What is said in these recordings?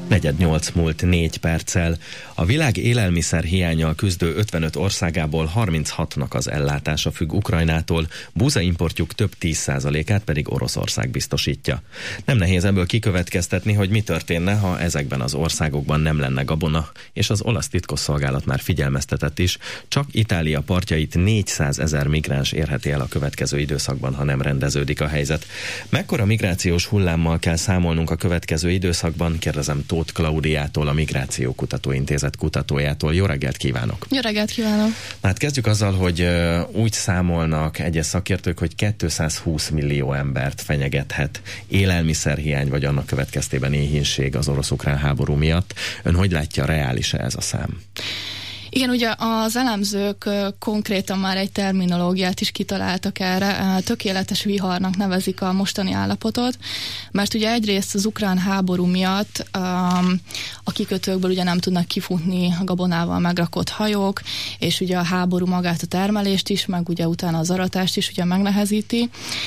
4:08 múlt 4 perccel. A világ élelmiszer hiánnyal küzdő 55 országából 36-nak az ellátása függ Ukrajnától, búzaimportjuk több 10%-át pedig Oroszország biztosítja. Nem nehéz ebből kikövetkeztetni, hogy mi történne, ha ezekben az országokban nem lenne gabona, és az olasz titkosszolgálat már figyelmeztetett is, csak Itália partjait 400 000 migráns érheti el a következő időszakban, ha nem rendeződik a helyzet. Mekkora migrációs hullámmal kell számolnunk a következő időszakban? Kérdezem Tóth Klaudiától, a Migráció Kutatóintézet kutatójától. Jó reggelt kívánok! Jó reggelt kívánok! Hát kezdjük azzal, hogy úgy számolnak egyes szakértők, hogy 220 millió embert fenyegethet élelmiszerhiány, vagy annak következtében éhínség az orosz-ukrán háború miatt. Ön hogy látja, reális-e ez a szám? Igen, ugye az elemzők konkrétan már egy terminológiát is kitaláltak erre, tökéletes viharnak nevezik a mostani állapotot, mert ugye egyrészt az ukrán háború miatt a kikötőkből ugye nem tudnak kifutni a gabonával megrakott hajók, és ugye a háború magát a termelést is, meg ugye utána az aratást is ugye megnehezíti.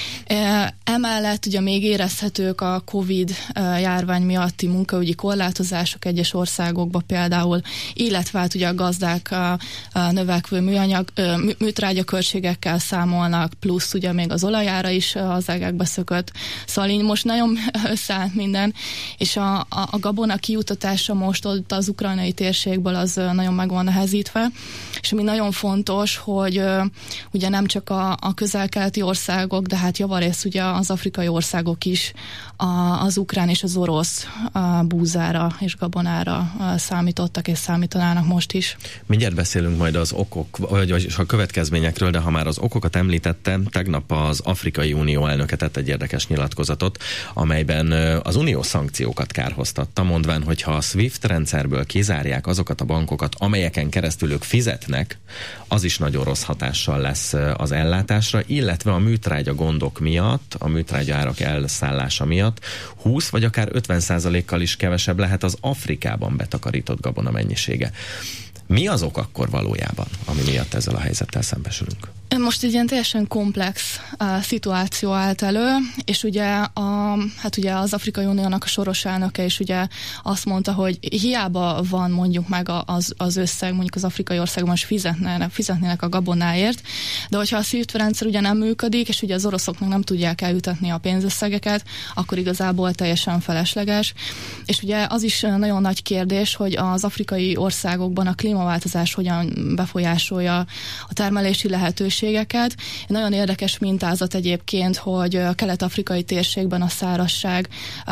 Emellett ugye még érezhetők a Covid járvány miatti munkaügyi korlátozások egyes országokban például, illetve hát ugye a gazdák a növekvő műtrágyaköltségekkel számolnak, plusz ugye még az olajára is az egekbe szökött. Szóval így most nagyon összeállt minden, és a gabona kijutatása most ott az ukrajnai térségből az nagyon meg van nehezítve, és ami nagyon fontos, hogy ugye nem csak a közel-keleti országok, de hát javarészt ugye az afrikai országok is az ukrán és az orosz búzára és gabonára számítottak és számítanának most is. Mindjárt beszélünk majd az okok, vagy a következményekről, de ha már az okokat említettem, tegnap az Afrikai Unió elnöke tett egy érdekes nyilatkozatot, amelyben az unió szankciókat kárhoztatta, mondván, hogy ha a SWIFT rendszerből kizárják azokat a bankokat, amelyeken keresztül ők fizetnek, az is nagyon rossz hatással lesz az ellátásra, illetve a műtrágya gondok miatt, a műtrágya árak elszállása miatt 20 vagy akár 50%-kal is kevesebb lehet az Afrikában betakarított gabona mennyisége. Mi az ok akkor valójában, ami miatt ezzel a helyzettel szembesülünk? Most egy ilyen teljesen komplex szituáció állt elő, és ugye, ugye az Afrikai Uniónak a soros elnöke is ugye azt mondta, hogy hiába van mondjuk meg az összeg, mondjuk az afrikai országban is fizetnének a gabonáért, de hogyha a SWIFT rendszer ugye nem működik, és ugye az oroszoknak nem tudják eljutatni a pénzösszegeket, akkor igazából teljesen felesleges. És ugye az is nagyon nagy kérdés, hogy az afrikai országokban a klímaváltozás hogyan befolyásolja a termelési lehetőségeket. Egy nagyon érdekes mintázat egyébként, hogy a kelet-afrikai térségben a szárazság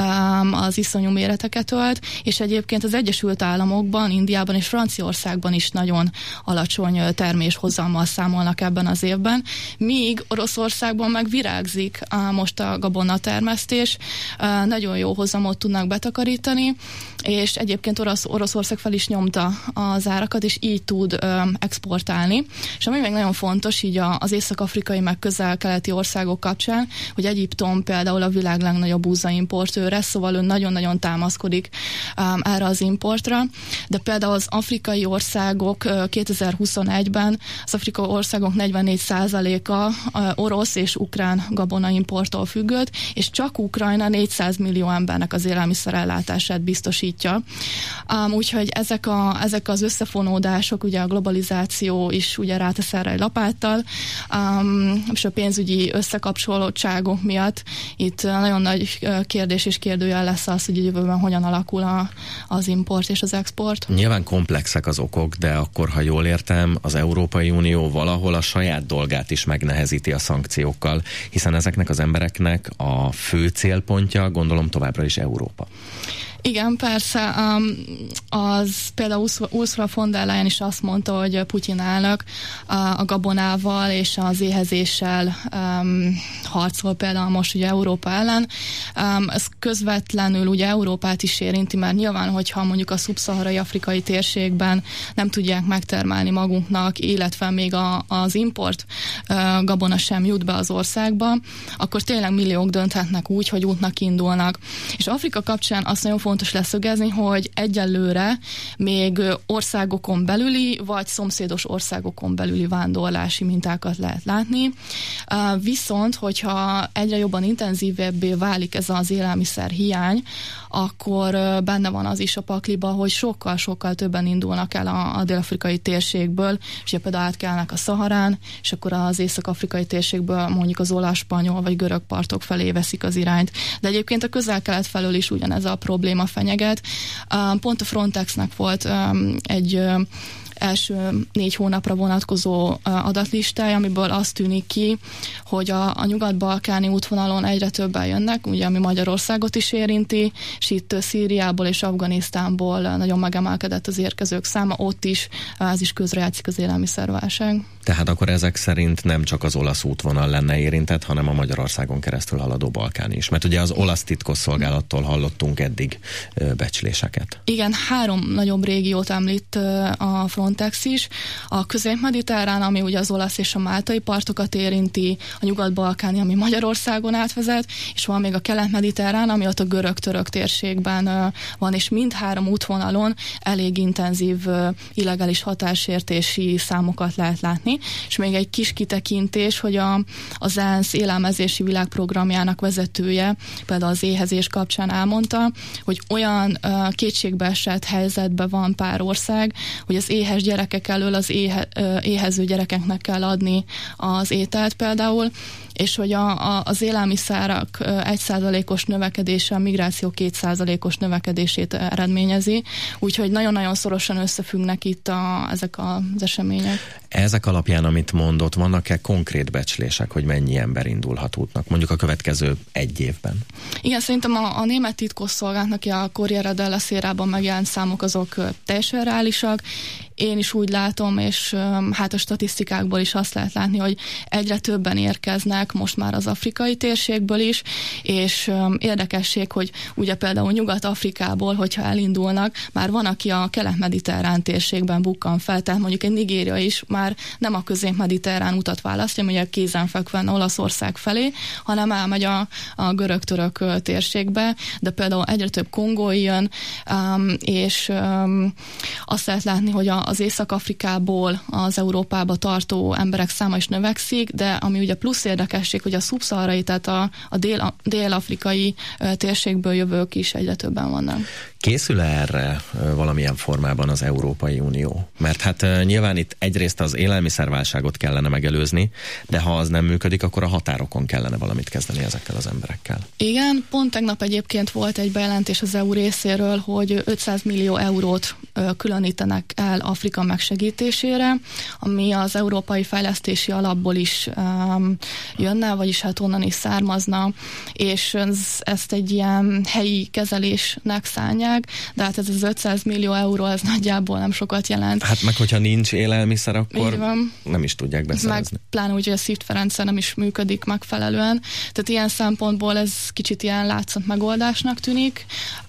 az iszonyú méreteket ölt, és egyébként az Egyesült Államokban, Indiában és Franciaországban is nagyon alacsony terméshozammal számolnak ebben az évben, míg Oroszországban meg virágzik most a gabonatermesztés, nagyon jó hozamot tudnak betakarítani, és egyébként Oroszország fel is nyomta az árakat, és így tud exportálni. És ami még nagyon fontos, így az észak-afrikai meg közel-keleti országok kapcsán, hogy Egyiptom például a világ legnagyobb búzaimportőre, szóval ő nagyon-nagyon támaszkodik erre az importra, de például az afrikai országok 2021-ben az afrikai országok 44%-a orosz és ukrán gabonaimporttól függött, és csak Ukrajna 400 millió embernek az élelmiszerellátását biztosítja. Úgyhogy ezek az összefonódások, ugye a globalizáció is ugye rátesz erre egy lapáttal, és a pénzügyi összekapcsolódtságok miatt itt nagyon nagy kérdés és kérdőjel lesz az, hogy a jövőben hogyan alakul az import és az export. Nyilván komplexek az okok, de akkor, ha jól értem, az Európai Unió valahol a saját dolgát is megnehezíti a szankciókkal, hiszen ezeknek az embereknek a fő célpontja, gondolom, továbbra is Európa. Igen, persze. Az például Ursula von der Leyen is azt mondta, hogy Putyin elnök a gabonával és az éhezéssel harcol például most ugye Európa ellen. Ez közvetlenül ugye Európát is érinti, mert nyilván, hogyha mondjuk a szubszaharai afrikai térségben nem tudják megtermelni magunknak, illetve még az import gabona sem jut be az országba, akkor tényleg milliók dönthetnek úgy, hogy útnak indulnak. És Afrika kapcsán azt nagyon fontos fontos leszögezni, hogy egyelőre még országokon belüli, vagy szomszédos országokon belüli vándorlási mintákat lehet látni. Viszont, hogyha egyre jobban intenzívebbé válik ez az élelmiszer hiány, akkor benne van az is a pakliba, hogy sokkal-sokkal többen indulnak el a dél-afrikai térségből, és például átkelnek a Szaharán, és akkor az észak-afrikai térségből mondjuk az olasz, spanyol vagy görög partok felé veszik az irányt. De egyébként a közel-kelet felől is ugyanez a probléma fenyeget. Pont a Frontexnek volt egy első 4 hónapra vonatkozó adatlistája, amiből az tűnik ki, hogy a nyugat-balkáni útvonalon egyre többen jönnek, ugye, ami Magyarországot is érinti, és itt Szíriából és Afganisztánból nagyon megemelkedett az érkezők száma, ott is ez is közrejátszik az élelmiszerválság. Tehát akkor ezek szerint nem csak az olasz útvonal lenne érintett, hanem a Magyarországon keresztül haladó Balkán is. Mert ugye az olasz titkosszolgálattól hallottunk eddig becsléseket. Igen, 3 nagyobb régiót említ a Frontex is. A közép-mediterrán, ami ugye az olasz és a máltai partokat érinti, a nyugat-balkáni, ami Magyarországon átvezet, és van még a kelet-mediterrán, ami ott a görög-török térségben van, és mindhárom útvonalon elég intenzív illegális határsértési számokat lehet látni. És még egy kis kitekintés, hogy az ENSZ élelmezési világprogramjának vezetője például az éhezés kapcsán elmondta, hogy olyan kétségbeesett helyzetben van pár ország, hogy az éhes gyerekek elől az éhező gyerekeknek kell adni az ételt például, és hogy az élelmiszerek 1%-os növekedése a migráció 2%-os növekedését eredményezi, úgyhogy nagyon-nagyon szorosan összefüggnek itt ezek az események. Ezek alapján, amit mondott, vannak-e konkrét becslések, hogy mennyi ember indulhat útnak, mondjuk a következő 1 évben? Igen, szerintem a német titkosszolgálatnak a Corriere della Sera-ban megjelent számok azok teljesen reálisak. Én is úgy látom, és hát a statisztikákból is azt lehet látni, hogy egyre többen érkeznek most már az afrikai térségből is, és érdekesség, hogy ugye például Nyugat-Afrikából, hogyha elindulnak, már van, aki a kelet-mediterrán térségben bukkan fel, tehát mondjuk egy Nigéria is már nem a közép-mediterrán utat választja, ugye kézenfekvően Olaszország felé, hanem elmegy a görög-török térségbe, de például egyre több kongói jön, és azt lehet látni, hogy az Észak-Afrikából az Európába tartó emberek száma is növekszik, de ami ugye plusz érdekesség, hogy a szubszaharai, tehát a dél-afrikai térségből jövők is egyre többen vannak. Készül erre valamilyen formában az Európai Unió? Mert hát nyilván itt egyrészt az élelmiszerválságot kellene megelőzni, de ha az nem működik, akkor a határokon kellene valamit kezdeni ezekkel az emberekkel. Igen, pont tegnap egyébként volt egy bejelentés az EU részéről, hogy 500 millió eurót különítenek el Afrika megsegítésére, ami az Európai Fejlesztési Alapból is jönne, vagyis hát onnan is származna, és ezt egy ilyen helyi kezelésnek szánják, de hát ez az 500 millió euró, ez nagyjából nem sokat jelent. Hát meg hogyha nincs élelmiszer, akkor nem is tudják beszerezni. Meg pláne úgy, hogy a SZIFT rendszer nem is működik megfelelően. Tehát ilyen szempontból ez kicsit ilyen látszat megoldásnak tűnik,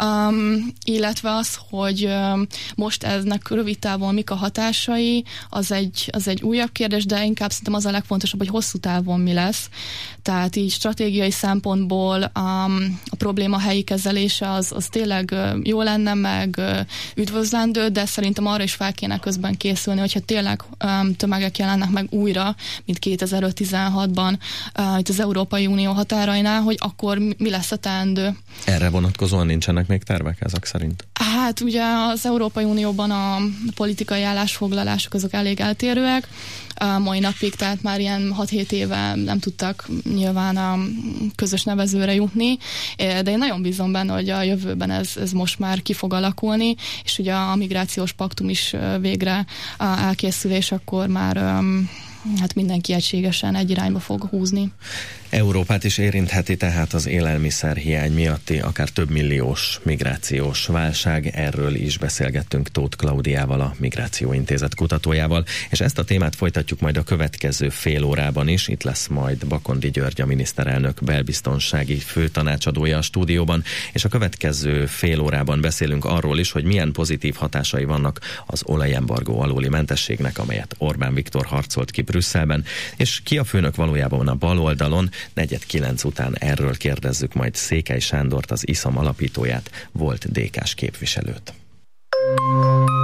illetve az, hogy most eznek rövid távon mik a hatásai, az egy újabb kérdés, de inkább szerintem az a legfontosabb, hogy hosszú távon mi lesz. Tehát így stratégiai szempontból a probléma helyi kezelése az tényleg jó lenne, meg üdvözlendő, de szerintem arra is fel kéne közben készülni, hogyha tényleg tömegek jelennek meg újra, mint 2016-ban itt az Európai Unió határainál, hogy akkor mi lesz a teendő. Erre vonatkozóan nincsenek még tervek ezek szerint? Hát ugye az Európai Unióban a politikai állásfoglalások azok elég eltérőek, mai napig, tehát már ilyen 6-7 éve nem tudtak nyilván a közös nevezőre jutni, de én nagyon bízom benne, hogy a jövőben ez most már ki fog alakulni, és ugye a migrációs paktum is végre elkészül, és akkor már hát mindenki egységesen egy irányba fog húzni. Európát is érintheti tehát az élelmiszerhiány miatti akár több milliós migrációs válság. Erről is beszélgettünk Tóth Klaudiával, a Migrációintézet kutatójával, és ezt a témát folytatjuk majd a következő fél órában is. Itt lesz majd Bakondi György, a miniszterelnök belbiztonsági főtanácsadója a stúdióban, és a következő fél órában beszélünk arról is, hogy milyen pozitív hatásai vannak az olajembargó alóli mentességnek, amelyet Orbán Viktor harcolt ki Brüsszelben, és ki a főnök valójában a bal oldalon, 4:09 után erről kérdezzük majd Székely Sándort, az ISZAM alapítóját, volt DK-s képviselőt.